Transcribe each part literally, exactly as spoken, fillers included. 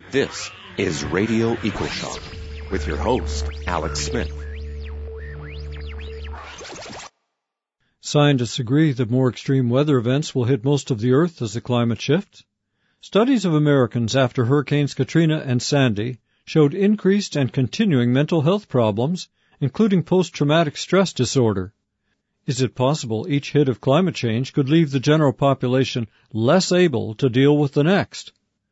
This is Radio EcoShock with your host, Alex Smith. Scientists agree that more extreme weather events will hit most of the Earth as the climate shifts. Studies of Americans after Hurricanes Katrina and Sandy showed increased and continuing mental health problems, including post-traumatic stress disorder. Is it possible each hit of climate change could leave the general population less able to deal with the next?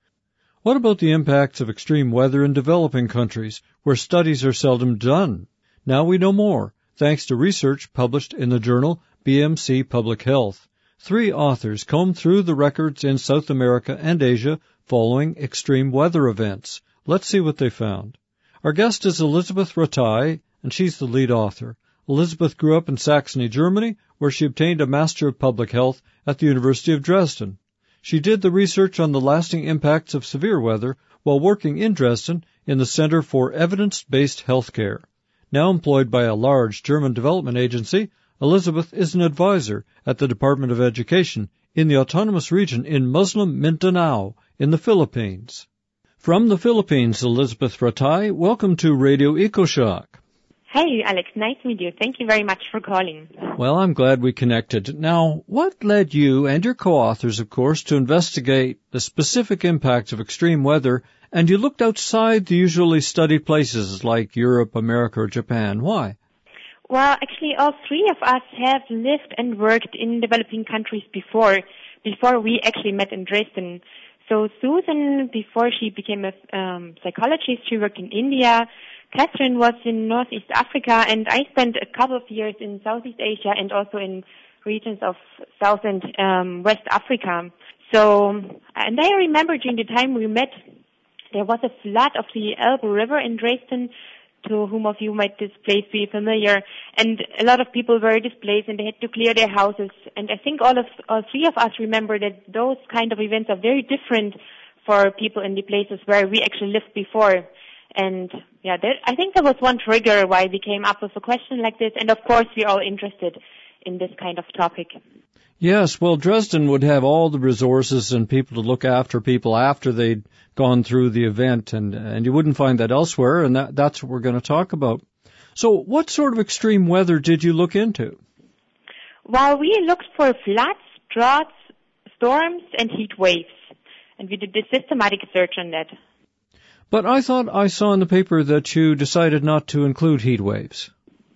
What about the impacts of extreme weather in developing countries, where studies are seldom done? Now we know more, thanks to research published in the journal B M C Public Health. Three authors combed through the records in South America and Asia following extreme weather events. Let's see what they found. Our guest is Elisabeth Rattay, and she's the lead author. Elisabeth grew up in Saxony, Germany, where she obtained a Master of Public Health at the University of Dresden. She did the research on the lasting impacts of severe weather while working in Dresden in the Center for Evidence-Based Healthcare. Now employed by a large German development agency, Elisabeth is an advisor at the Department of Education in the autonomous region in Muslim Mindanao in the Philippines. From the Philippines, Elisabeth Rattay, welcome to Radio EcoShock. Hey, Alex. Nice to meet you. Thank you very much for calling. Well, I'm glad we connected. Now, what led you and your co-authors, of course, to investigate the specific impacts of extreme weather, and you looked outside the usually studied places like Europe, America, or Japan? Why? Well, actually, all three of us have lived and worked in developing countries before, before we actually met in Dresden. So Susan, before she became a um, psychologist, she worked in India. Catherine was in Northeast Africa, and I spent a couple of years in Southeast Asia and also in regions of South and um, West Africa. So, and I remember during the time we met, there was a flood of the Elbe River in Dresden, to whom of you might this place be familiar, and a lot of people were displaced and they had to clear their houses. And I think all of all three of us remember that those kind of events are very different for people in the places where we actually lived before. And yeah, there, I think there was one trigger why we came up with a question like this. And of course, we're all interested in this kind of topic. Yes, well, Dresden would have all the resources and people to look after people after they'd gone through the event, and, and you wouldn't find that elsewhere, and that, that's what we're going to talk about. So what sort of extreme weather did you look into? Well, we looked for floods, droughts, storms, and heat waves, and we did a systematic search on that. But I thought I saw in the paper that you decided not to include heat waves.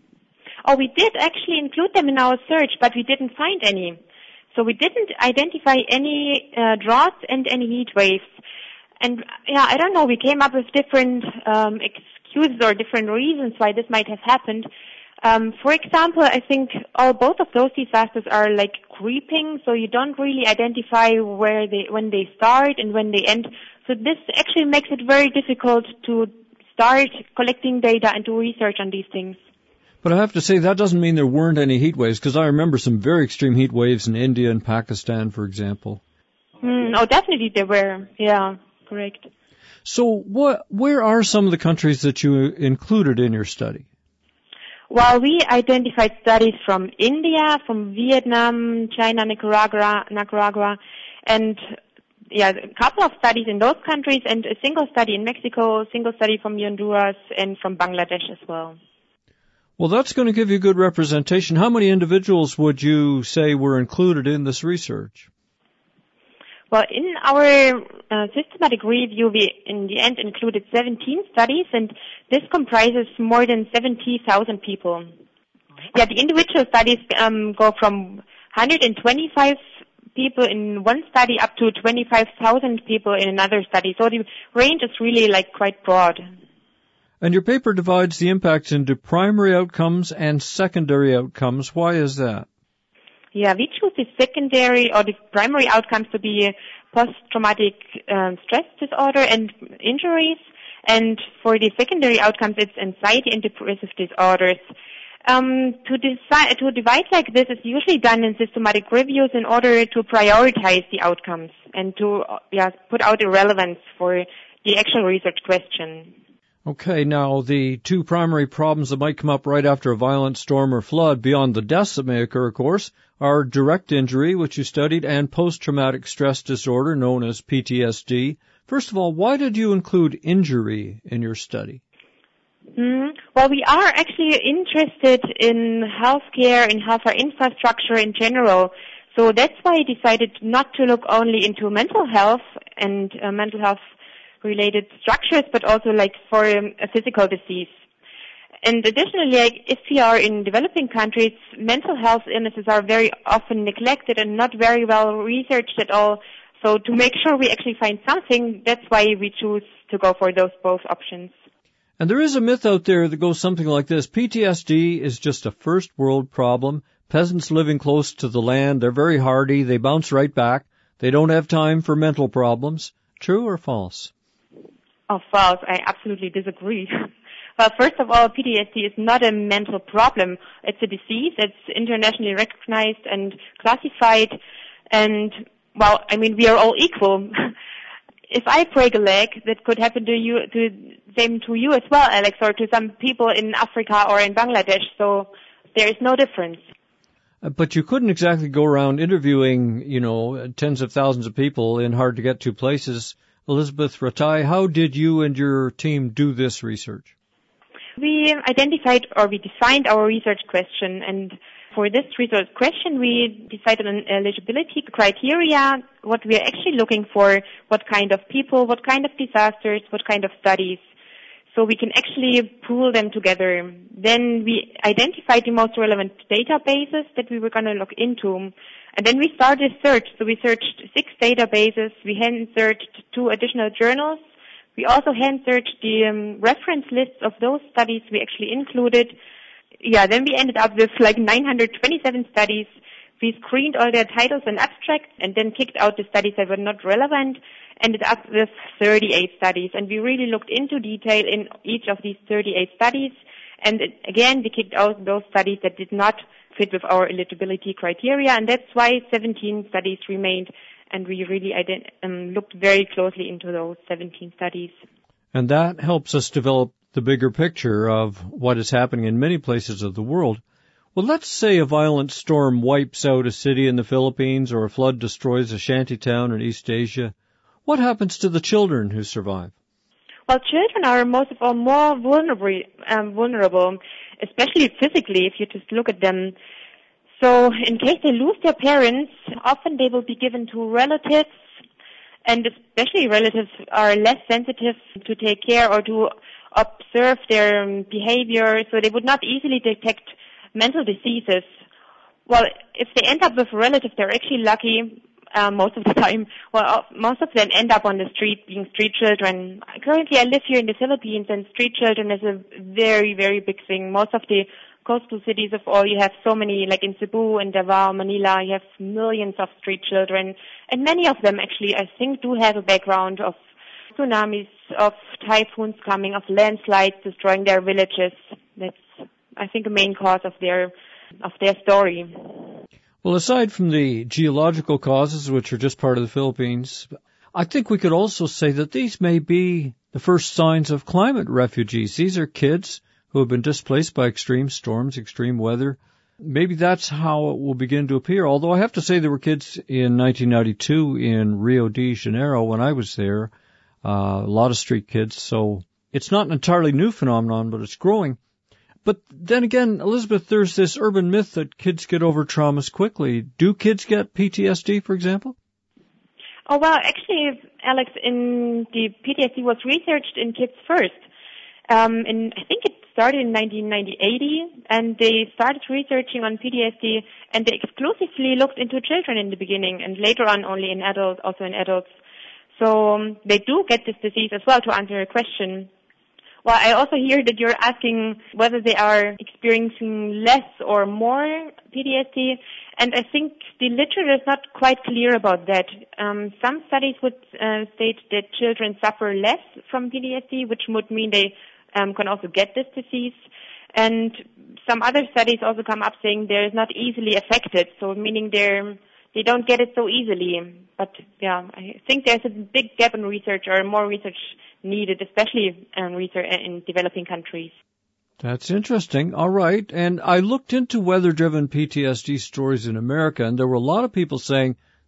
Oh, we did actually include them in our search, but we didn't find any. So we didn't identify any uh, droughts and any heat waves. And yeah, I don't know, we came up with different um, excuses or different reasons why this might have happened. Um, for example, I think all both of those disasters are like creeping, so you don't really identify where they when they start and when they end. So this actually makes it very difficult to start collecting data and do research on these things. But I have to say that doesn't mean there weren't any heat waves, because I remember some very extreme heat waves in India and Pakistan, for example. Mm, oh, definitely there were. Yeah, correct. So what? Where are some of the countries that you included in your study? Well, we identified studies from India, from Vietnam, China, Nicaragua, Nicaragua, and yeah, a couple of studies in those countries, and a single study in Mexico, a single study from Honduras, and from Bangladesh as well. Well, that's going to give you good representation. How many individuals would you say were included in this research? Well, in our uh, systematic review, we in the end included seventeen studies, and this comprises more than seventy thousand people. Yeah, the individual studies um, go from one hundred twenty-five people in one study up to twenty-five thousand people in another study. So the range is really like quite broad. And your paper divides the impacts into primary outcomes and secondary outcomes. Why is that? Yeah, we choose the secondary or the primary outcomes to be post-traumatic um, stress disorder and injuries. And for the secondary outcomes, it's anxiety and depressive disorders. Um, to, decide, to divide like this is usually done in systematic reviews in order to prioritize the outcomes and to yeah, put out the relevance for the actual research question. Okay, now the two primary problems that might come up right after a violent storm or flood, beyond the deaths that may occur, of course, are direct injury, which you studied, and post-traumatic stress disorder, known as P T S D, First of all, why did you include injury in your study? Mm, well, we are actually interested in healthcare, in healthcare infrastructure in general. So that's why I decided not to look only into mental health and uh, mental health related structures, but also like for um, a physical disease. And additionally, like, if we are in developing countries, mental health illnesses are very often neglected and not very well researched at all. So to make sure we actually find something, that's why we choose to go for those both options. And there is a myth out there that goes something like this. P T S D is just a first world problem. Peasants living close to the land, they're very hardy, they bounce right back. They don't have time for mental problems. True or false? Oh, false. I absolutely disagree. Well, first of all, P T S D is not a mental problem. It's a disease. It's internationally recognized and classified. And, well, I mean, we are all equal. If I break a leg, that could happen to you, to same to you as well, Alex, or to some people in Africa or in Bangladesh. So there is no difference. Uh, but you couldn't exactly go around interviewing, you know, tens of thousands of people in hard-to-get-to places. Elizabeth Rattay, how did you and your team do this research? We identified or we defined our research question, and for this research question we decided on eligibility criteria, what we are actually looking for, what kind of people, what kind of disasters, what kind of studies, so we can actually pool them together. Then we identified the most relevant databases that we were going to look into, and then we started a search. So we searched six databases, we hand-searched two additional journals. We also hand-searched the um, reference lists of those studies we actually included. Yeah, then we ended up with like nine hundred twenty-seven studies. We screened all their titles and abstracts and then kicked out the studies that were not relevant, ended up with thirty-eight studies. And we really looked into detail in each of these thirty-eight studies. And it, again, we kicked out those studies that did not fit with our eligibility criteria. And that's why seventeen studies remained. And we really ident- um, looked very closely into those seventeen studies. And that helps us develop the bigger picture of what is happening in many places of the world. Well, let's say a violent storm wipes out a city in the Philippines or a flood destroys a shantytown in East Asia. What happens to the children who survive? Well, children are most of all more vulnerable, um, vulnerable, especially physically, if you just look at them. So in case they lose their parents, often they will be given to relatives, and especially relatives are less sensitive to take care or to observe their behavior, so they would not easily detect mental diseases. Well, if they end up with a relative, they're actually lucky uh, most of the time. Well, most of them end up on the street being street children. Currently, I live here in the Philippines, and street children is a very, very big thing. Most of the coastal cities of all, you have so many, like in Cebu and Davao, Manila, you have millions of street children. And many of them actually, I think, do have a background of tsunamis, of typhoons coming, of landslides destroying their villages. That's, I think, a main cause of their of their story. Well, aside from the geological causes, which are just part of the Philippines, I think we could also say that these may be the first signs of climate refugees. These are kids who have been displaced by extreme storms, extreme weather. Maybe that's how it will begin to appear. Although I have to say there were kids in nineteen ninety-two in Rio de Janeiro when I was there, uh, a lot of street kids. So it's not an entirely new phenomenon, but it's growing. But then again, Elizabeth, there's this urban myth that kids get over traumas quickly. Do kids get P T S D, for example? Oh, well, actually, Alex, in the P T S D was researched in kids first. Um, and I think it started in nineteen eighty, and they started researching on P T S D, and they exclusively looked into children in the beginning, and later on only in adults, also in adults. So um, they do get this disease as well, to answer your question. Well, I also hear that you're asking whether they are experiencing less or more P T S D, and I think the literature is not quite clear about that. Um, some studies would uh, state that children suffer less from P T S D, which would mean they um, can also get this disease. And some other studies also come up saying they're not easily affected, so meaning they're they don't get it so easily. But yeah, I think there's a big gap in research, or more research needed, especially um, research in developing countries. That's interesting. All right. And I looked into weather-driven P T S D stories in America, and there were a lot of people saying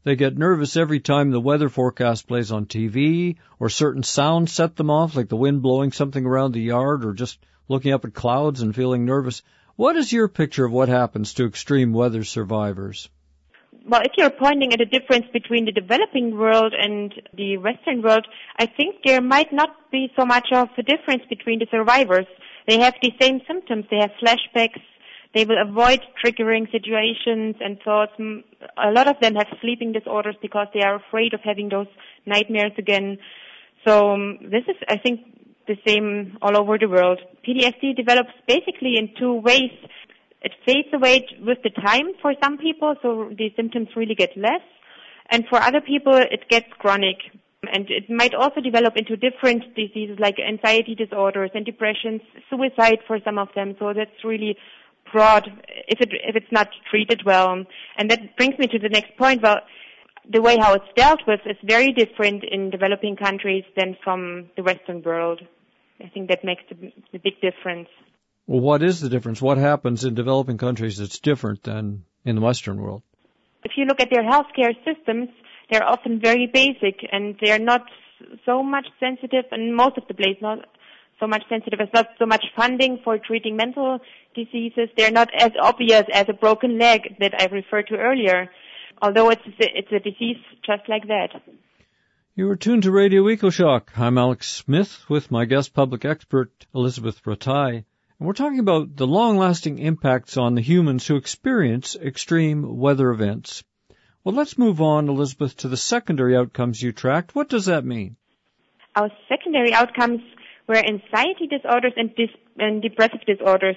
They get nervous every time the weather forecast plays on T V, or certain sounds set them off, like the wind blowing something around the yard, or just looking up at clouds and feeling nervous. What is your picture of what happens to extreme weather survivors? Well, if you're pointing at a difference between the developing world and the Western world, I think there might not be so much of a difference between the survivors. They have the same symptoms. They have flashbacks. They will avoid triggering situations and thoughts. A lot of them have sleeping disorders because they are afraid of having those nightmares again. So um, this is, I think, the same all over the world. P T S D develops basically in two ways. It fades away with the time for some people, so the symptoms really get less. And for other people, it gets chronic. And it might also develop into different diseases like anxiety disorders and depressions, suicide for some of them. So that's really broad if it if it's not treated well. And that brings me to the next point. Well, the way how it's dealt with is very different in developing countries than from the Western world. I think that makes the, the big difference. Well, what is the difference? What happens in developing countries that's different than in the Western world? If you look at their healthcare systems, they're often very basic, and they're not so much sensitive, and most of the place not so much sensitive. There's not so much funding for treating mental diseases. They're not as obvious as a broken leg that I referred to earlier, although it's a, it's a disease just like that. You are tuned to Radio EcoShock. I'm Alex Smith with my guest public expert, Elizabeth Rattay. And we're talking about the long-lasting impacts on the humans who experience extreme weather events. Well, let's move on, Elizabeth, to the secondary outcomes you tracked. What does that mean? Our secondary outcomes were anxiety disorders and, dis- and depressive disorders.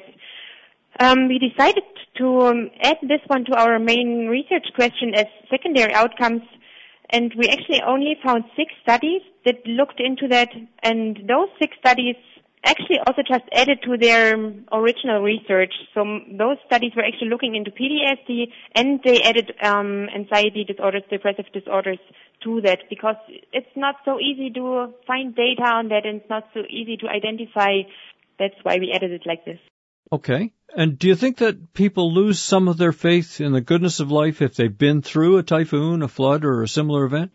Um, we decided to um, add this one to our main research question as secondary outcomes, and we actually only found six studies that looked into that, and those six studies actually also just added to their original research. So those studies were actually looking into P T S D, and they added um, anxiety disorders, depressive disorders to that, because it's not so easy to find data on that, and it's not so easy to identify. That's why we added it like this. Okay. And do you think that people lose some of their faith in the goodness of life if they've been through a typhoon, a flood, or a similar event?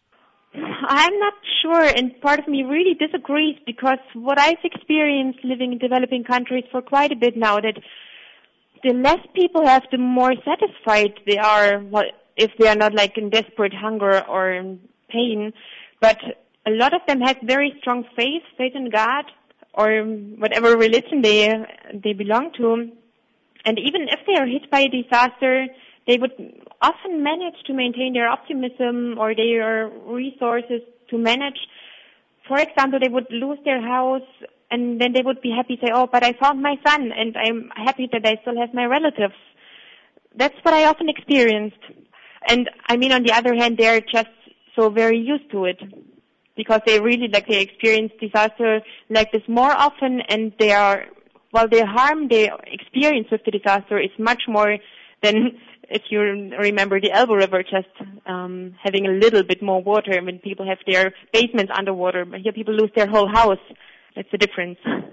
I'm not sure, and part of me really disagrees, because what I've experienced living in developing countries for quite a bit now, that the less people have, the more satisfied they are, well, if they are not like in desperate hunger or in pain. But a lot of them have very strong faith, faith in God, or whatever religion they they belong to. And even if they are hit by a disaster, they would often manage to maintain their optimism or their resources to manage. For example, they would lose their house, and then they would be happy to say, oh, but I found my son, and I'm happy that I still have my relatives. That's what I often experienced. And I mean, on the other hand, they're just so very used to it, because they really, like, they experience disaster like this more often, and they are, well, the harm they experience with the disaster is much more than, if you remember the Elbow River, just um, having a little bit more water when people have their basements underwater. Here people lose their whole house. That's the difference.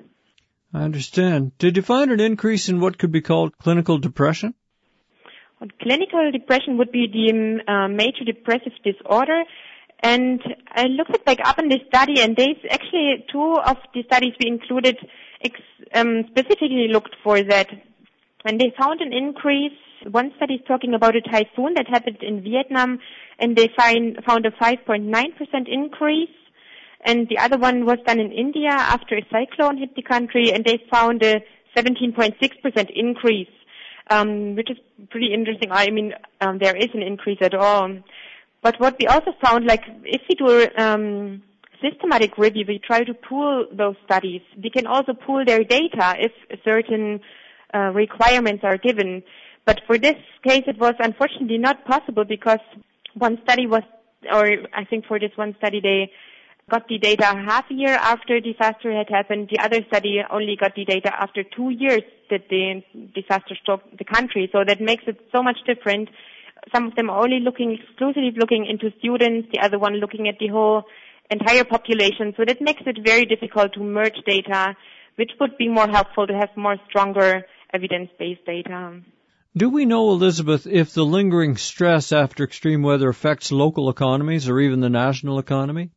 I understand. Did you find an increase in what could be called clinical depression? Well, clinical depression would be the uh, major depressive disorder. And I looked it back up in this study, and there's actually two of the studies we included ex- um, specifically looked for that. And they found an increase. One study is talking about a typhoon that happened in Vietnam, and they find, found a five point nine percent increase. And the other one was done in India after a cyclone hit the country, and they found a seventeen point six percent increase, um, which is pretty interesting. I mean, um, there is an increase at all. But what we also found, like, if we do um, systematic review, we try to pool those studies. We can also pool their data if certain uh, requirements are given. But for this case, it was unfortunately not possible, because one study was, or I think for this one study, they got the data half a year after disaster had happened. The other study only got the data after two years that the disaster struck the country. So that makes it so much different. Some of them are only looking, exclusively looking into students, the other one looking at the whole entire population. So that makes it very difficult to merge data, which would be more helpful to have more stronger evidence-based data. Do we know, Elizabeth, if the lingering stress after extreme weather affects local economies or even the national economy?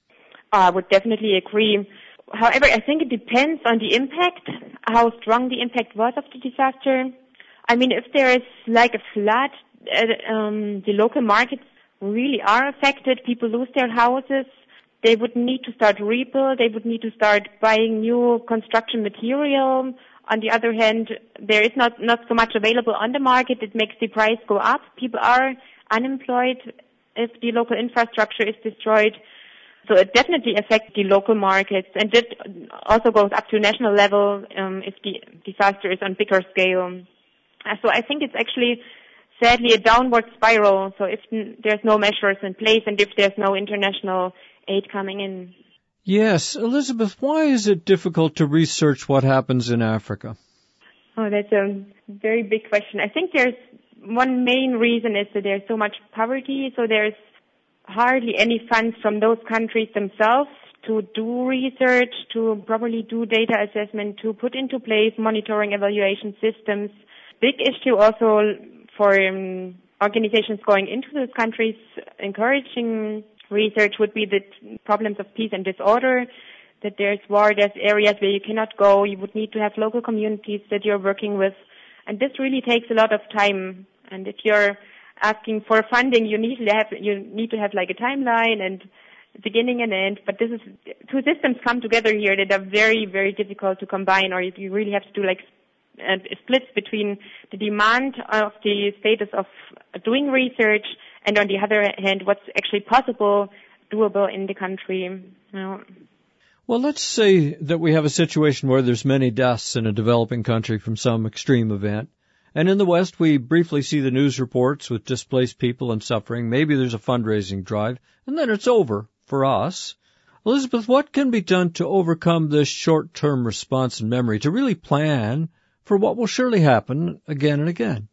I would definitely agree. However, I think it depends on the impact, how strong the impact was of the disaster. I mean, if there is like a flood, uh, um, the local markets really are affected. People lose their houses. They would need to start rebuild. They would need to start buying new construction material. On the other hand, there is not, not so much available on the market. It makes the price go up. People are unemployed if the local infrastructure is destroyed. So it definitely affects the local markets, and that also goes up to national level um, if the disaster is on bigger scale. Uh, so I think it's actually, sadly, a downward spiral. So if n- there's no measures in place and if there's no international aid coming in. Yes. Elizabeth, why is it difficult to research what happens in Africa? Oh, that's a very big question. I think there's one main reason is that there's so much poverty, so there's hardly any funds from those countries themselves to do research, to properly do data assessment, to put into place monitoring evaluation systems. Big issue also for um, organizations going into those countries encouraging research would be the problems of peace and disorder, that there's war, there's areas where you cannot go, you would need to have local communities that you're working with, and this really takes a lot of time. And if you're asking for funding, you need to have you need to have like a timeline and beginning and end. But this is two systems come together here that are very very difficult to combine, or you really have to do like uh, splits between the demand of the status of doing research and on the other hand what's actually possible, doable in the country. You know. Well, let's say that we have a situation where there's many deaths in a developing country from some extreme event. And in the West, we briefly see the news reports with displaced people and suffering. Maybe there's a fundraising drive, and then it's over for us. Elizabeth, what can be done to overcome this short-term response and memory, to really plan for what will surely happen again and again?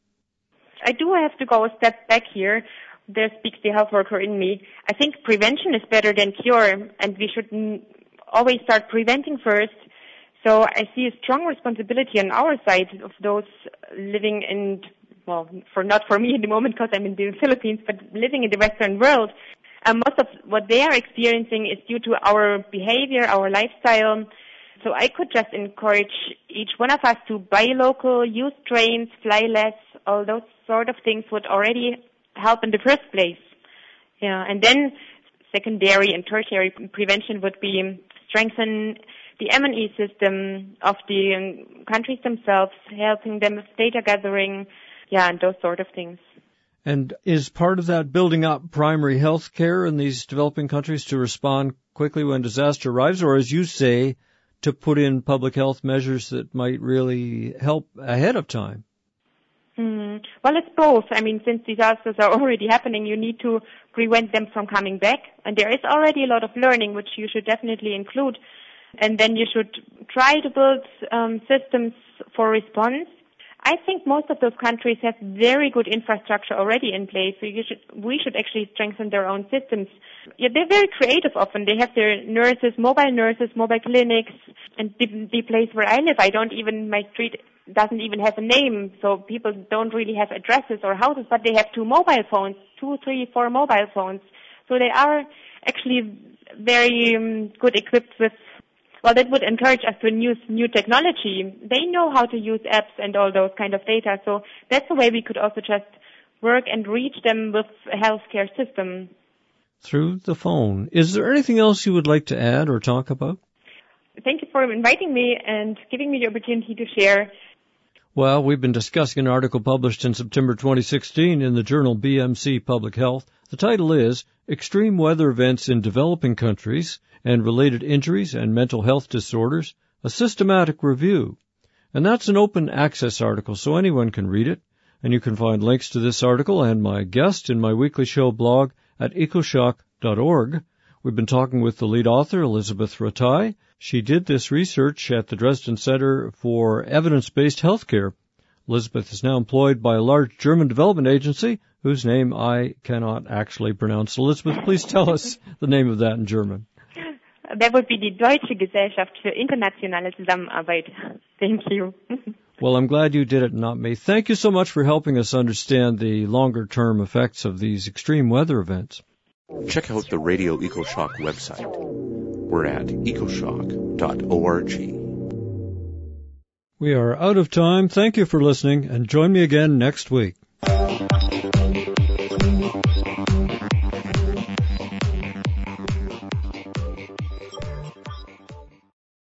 I do have to go a step back here. There speaks the health worker in me. I think prevention is better than cure, and we should always start preventing first. So I see a strong responsibility on our side of those living in, well, for not for me at the moment because I'm in the Philippines, but living in the Western world. Um, most of what they are experiencing is due to our behavior, our lifestyle. So I could just encourage each one of us to buy local, use trains, fly less, all those sort of things would already help in the first place. Yeah, and then secondary and tertiary prevention would be strengthen the M and E system of the um, countries themselves, helping them with data gathering, yeah, and those sort of things. And is part of that building up primary health care in these developing countries to respond quickly when disaster arrives, or as you say, to put in public health measures that might really help ahead of time? Mm, well, it's both. I mean, since disasters are already happening, you need to prevent them from coming back. And there is already a lot of learning, which you should definitely include. And then you should try to build um, systems for response. I think most of those countries have very good infrastructure already in place, so you should, we should actually strengthen their own systems. Yeah, they're very creative often. They have their nurses, mobile nurses, mobile clinics, and the, the place where I live, I don't even, my street doesn't even have a name, so people don't really have addresses or houses, but they have two mobile phones, two, three, four mobile phones. So they are actually very um, good equipped with. Well, that would encourage us to use new technology. They know how to use apps and all those kind of data. So that's a way we could also just work and reach them with a healthcare system. Through the phone. Is there anything else you would like to add or talk about? Thank you for inviting me and giving me the opportunity to share. Well, we've been discussing an article published in September twenty sixteen in the journal B M C Public Health. The title is Extreme Weather Events in Developing Countries and Related Injuries and Mental Health Disorders, a Systematic Review. And that's an open access article, so anyone can read it. And you can find links to this article and my guest in my weekly show blog at ecoshock dot org. We've been talking with the lead author, Elizabeth Rattay. She did this research at the Dresden Center for Evidence-Based Healthcare. Elizabeth is now employed by a large German development agency whose name I cannot actually pronounce. Elizabeth, please tell us the name of that in German. That would be die Deutsche Gesellschaft für internationale Zusammenarbeit. Thank you. Well, I'm glad you did it, not me. Thank you so much for helping us understand the longer-term effects of these extreme weather events. Check out the Radio EcoShock website. We're at ecoshock dot org. We are out of time. Thank you for listening, and join me again next week.